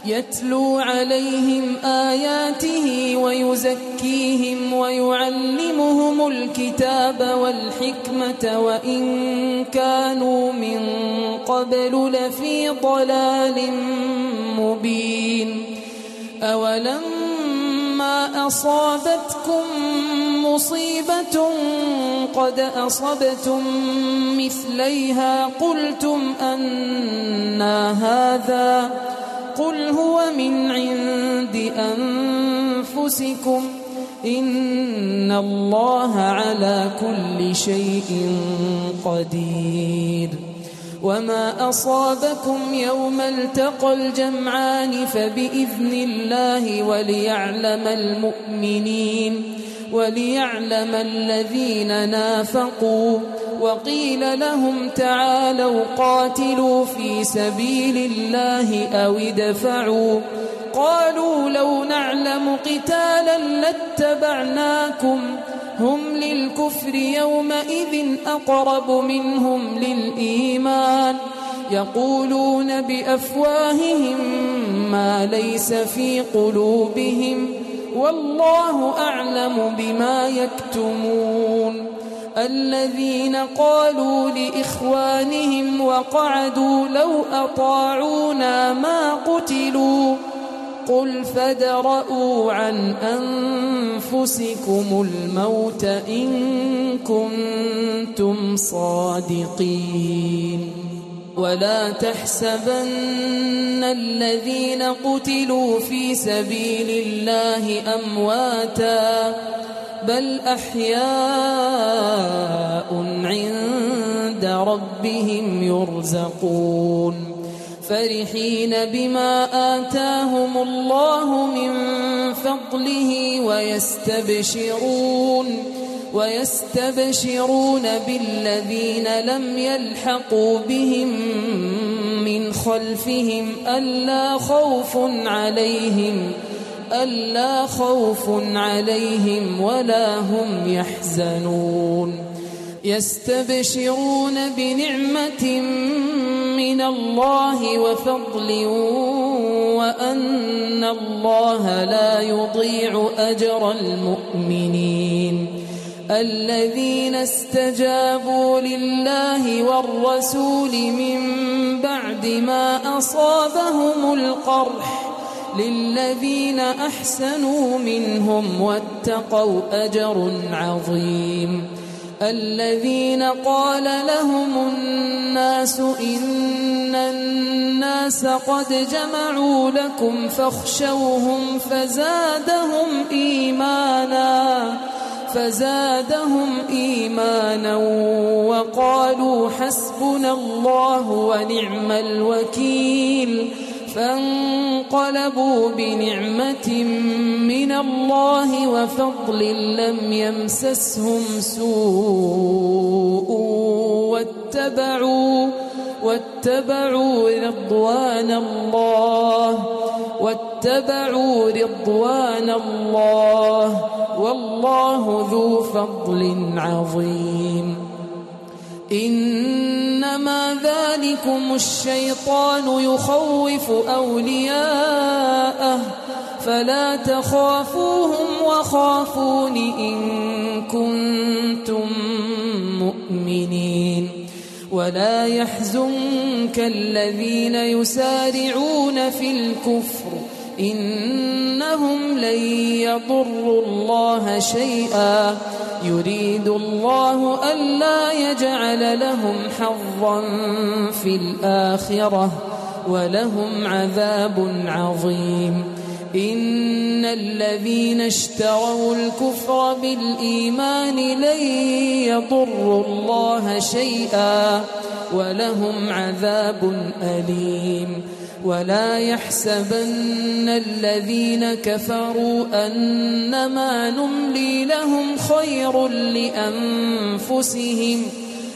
يتلو عليهم آياته ويزكيهم ويعلمهم الكتاب والحكمة وإن كانوا من قبل لفي ضلال مبين. أولما أصابتكم مصيبة قد أصبتم مثليها قلتم أنى هذا قل هو من عند أنفسكم إن الله على كل شيء قدير. وما أصابكم يوم التقى الجمعان فبإذن الله وليعلم الذين نافقوا. وقيل لهم تعالوا قاتلوا في سبيل الله أو ادفعوا قالوا لو نعلم قتالا لاتبعناكم هم للكفر يومئذ أقرب منهم للإيمان يقولون بأفواههم ما ليس في قلوبهم والله أعلم بما يكتمون. الذين قالوا لإخوانهم وقعدوا لو أطاعونا ما قتلوا قل فادرءوا عن أنفسكم الموت إن كنتم صادقين. ولا تحسبن الذين قتلوا في سبيل الله أمواتا بل أحياء عند ربهم يرزقون فرحين بما آتاهم الله من فضله ويستبشرون بالذين لم يلحقوا بهم من خلفهم ألا خوف عليهم ولا هم يحزنون. يستبشرون بنعمة من الله وفضل وأن الله لا يضيع أجر المؤمنين. الذين استجابوا لله والرسول من بعد ما أصابهم القرح للذين أحسنوا منهم واتقوا أجر عظيم. الذين قال لهم الناس إن الناس قد جمعوا لكم فاخشوهم فزادهم إيمانا وقالوا حسبنا الله ونعم الوكيل فانقلبوا بنعمة من الله وفضل لم يمسسهم سوء واتبعوا رضوان الله والله ذو فضل عظيم. إنما ذلكم الشيطان يخوف أولياءه فلا تخافوهم وخافون إن كنتم مؤمنين. ولا يحزنك الذين يسارعون في الكفر إنهم لن يضروا الله شيئا يريد الله ألا يجعل لهم حظا في الآخرة ولهم عذاب عظيم. إن الذين اشتروا الكفر بالإيمان لن يضروا الله شيئا ولهم عذاب أليم. ولا يحسبن الذين كفروا أنما نملي لهم خير لأنفسهم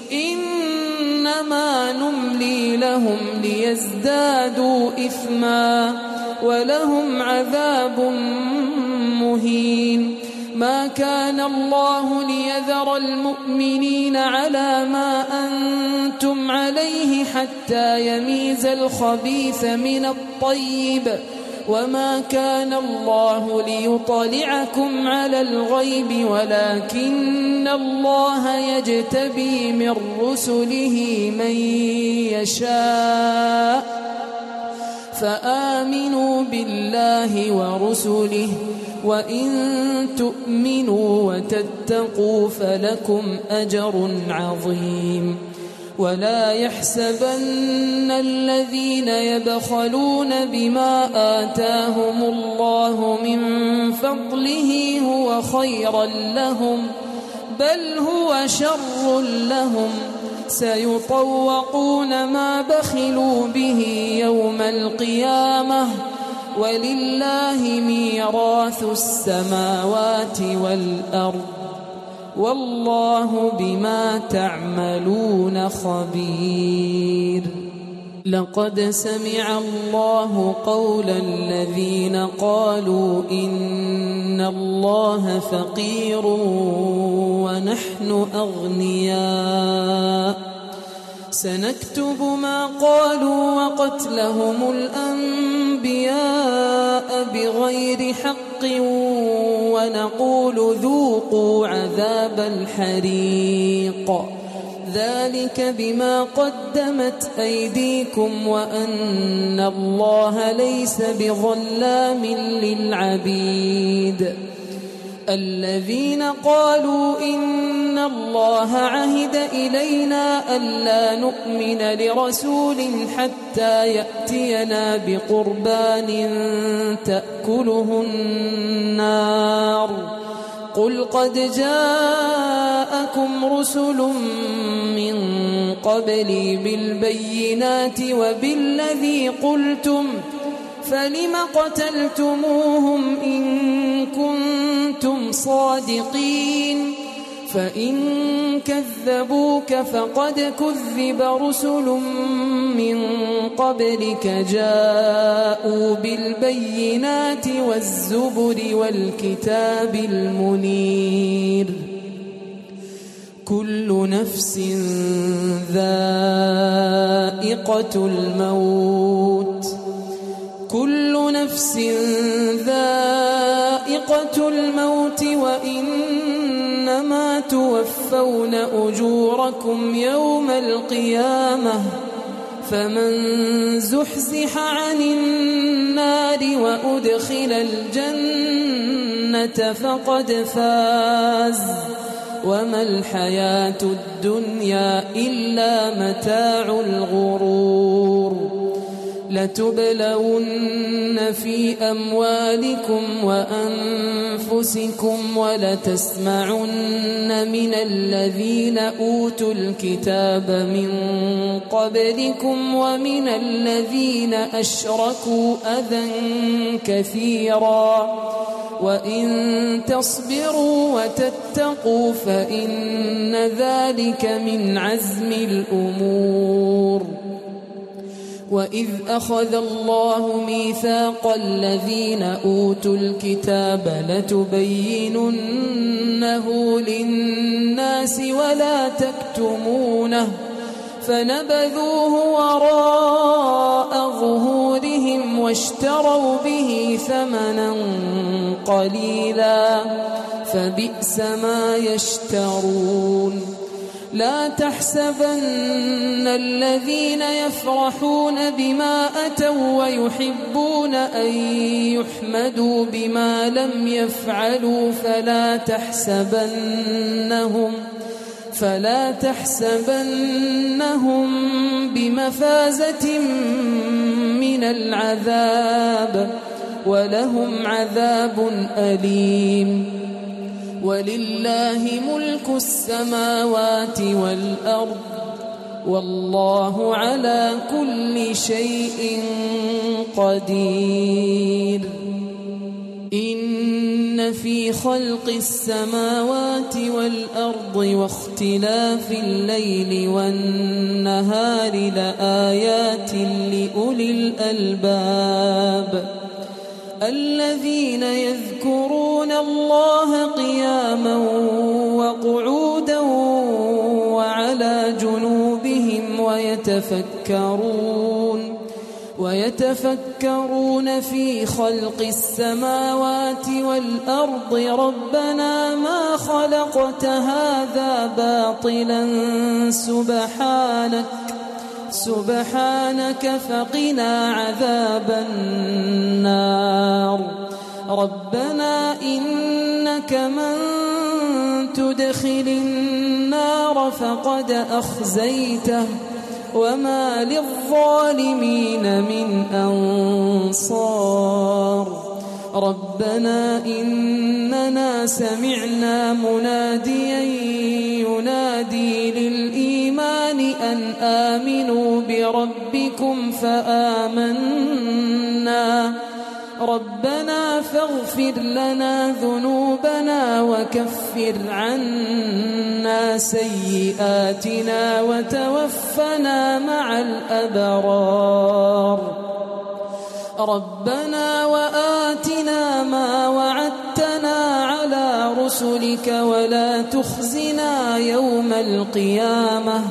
إنما نملي لهم ليزدادوا إثما ولهم عذاب مهين. ما كان الله ليذر المؤمنين على ما أنتم عليه حتى يميز الخبيث من الطيب وما كان الله ليطلعكم على الغيب ولكن الله يجتبي من رسله من يشاء فآمنوا بالله ورسله وإن تؤمنوا وتتقوا فلكم أجر عظيم ولا يحسبن الذين يبخلون بما آتاهم الله من فضله هو خيرا لهم بل هو شر لهم سيطوقون ما بخلوا به يوم القيامة ولله ميراث السماوات والأرض والله بما تعملون خبير. لقد سمع الله قول الذين قالوا إن الله فقير ونحن أغنياء سنكتب ما قالوا وقتلهم الأنبياء بغير حق ونقول ذوقوا عذاب الحريق ذلك بما قدمت أيديكم وأن الله ليس بظلام للعبيد. الذين قالوا إن الله عهد إلينا ألا نؤمن لرسول حتى يأتينا بقربان تأكله النار قل قد جاءكم رسل من قبلي بالبينات وبالذي قلتم فلم قتلتموهم إن كنتم صادقين فإن كذبوك فقد كذب رسل من قبلك جاءوا بالبينات والزبر والكتاب المنير كل نفس ذائقة الموت كل نفس ذائقة الموت وإنما توفون أجوركم يوم القيامة فمن زحزح عن النار وأدخل الجنة فقد فاز وما الحياة الدنيا إلا متاع الغرور. لتبلون في أموالكم وأنفسكم ولتسمعن من الذين أوتوا الكتاب من قبلكم ومن الذين أشركوا أذى كثيرا وإن تصبروا وتتقوا فإن ذلك من عزم الأمور. وإذ أخذ الله ميثاق الذين أوتوا الكتاب لتبيننه للناس ولا تكتمونه فنبذوه وراء ظهورهم واشتروا به ثمنا قليلا فبئس ما يشترون. لا تحسبن الذين يفرحون بما أتوا ويحبون أن يحمدوا بما لم يفعلوا فلا تحسبنهم بمفازة من العذاب ولهم عذاب أليم. ولله ملك السماوات والأرض والله على كل شيء قدير. إن في خلق السماوات والأرض واختلاف الليل والنهار لآيات لأولي الألباب الذين يذكرون الله قياما وقعودا وعلى جنوبهم ويتفكرون في خلق السماوات والأرض ربنا ما خلقت هذا باطلا سبحانك فقنا عذاب النار ربنا إنك من تدخل النار فقد أخزيته وما للظالمين من أنصار ربنا إننا سمعنا مناديا ينادي للإيمان أن آمنوا بربكم فآمنا ربنا فاغفر لنا ذنوبنا وكفر عنا سيئاتنا وتوفنا مع الأبرار ربنا وآتنا ما وعدتنا على رسلك ولا تخزنا يوم القيامة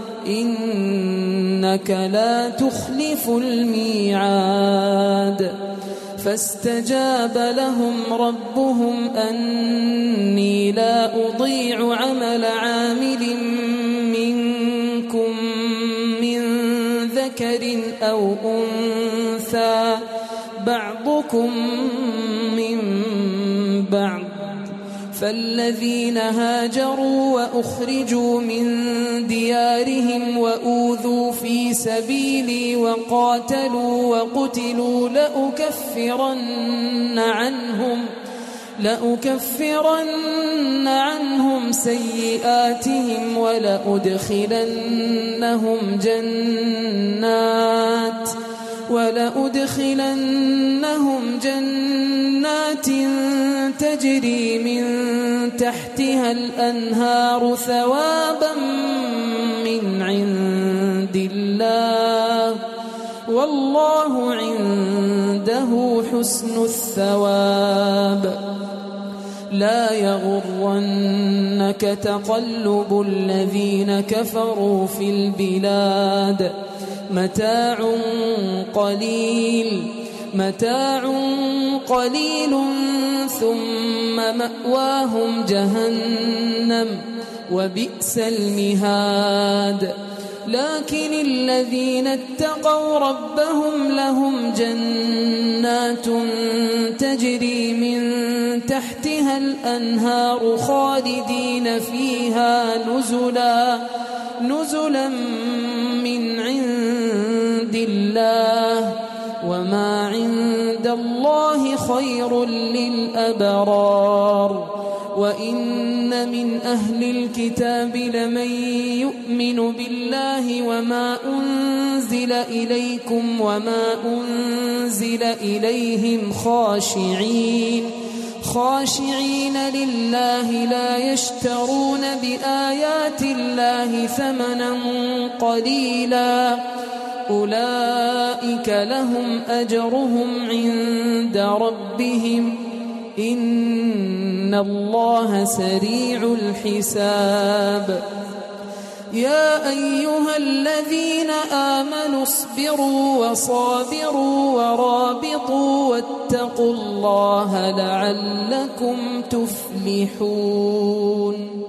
إنك لا تخلف الميعاد فاستجاب لهم ربهم أني لا أضيع عمل عامل منكم من ذكر أو أنثى بعضكم من بعض فالذين هاجروا وأخرجوا من ديارهم وأوذوا في سبيلي وقاتلوا وقتلوا لأكفرن عنهم سيئاتهم ولأدخلنهم جنات تجري من تحتها الأنهار ثوابا من عند الله والله عنده حسن الثواب لا يغرنك تقلب الذين كفروا في البلاد متاع قليل ثم مأواهم جهنم وبئس المهاد لكن الذين اتقوا ربهم لهم جنات تجري من تحتها الأنهار خالدين فيها نزلا من عند الله وما عند الله خير للأبرار وإن من أهل الكتاب لمن يؤمن بالله وما أنزل إليكم وما أنزل إليهم خاشعين لله لا يشترون بآيات الله ثمنا قليلا أولئك لهم أجرهم عند ربهم إن الله سريع الحساب يا أيها الذين آمنوا اصبروا وصابروا ورابطوا واتقوا الله لعلكم تفلحون